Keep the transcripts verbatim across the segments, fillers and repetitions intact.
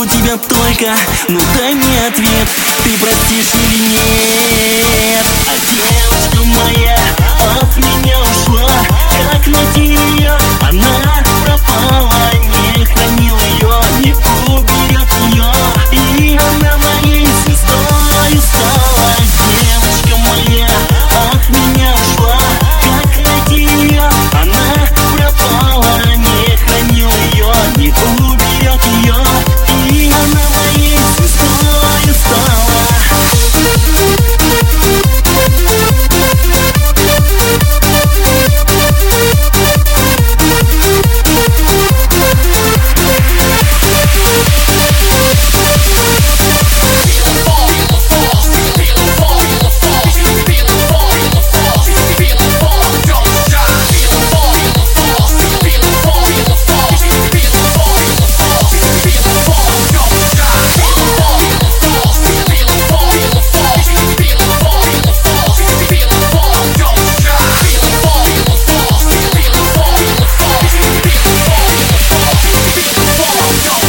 у тебя только, ну дай мне ответ, ты простишь или нет? А девушка моя от меня ушла, как найти ее? Она пропала, не хранил ее, не уберет ее, и она моей звездой стала. Девушка моя от меня ушла, как найти ее? Она пропала, не хранил ее, не уберет ее, и она моей звездой стала.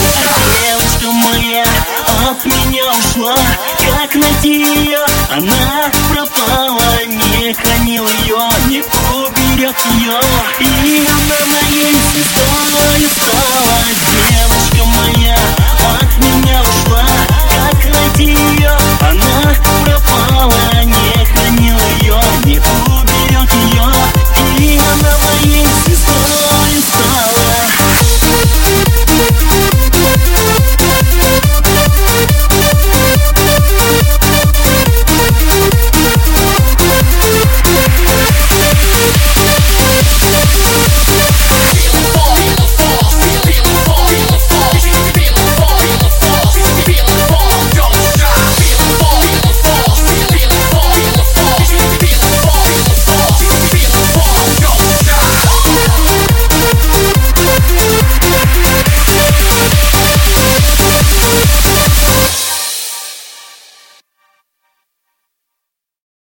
От меня ушла, как найти ее? Она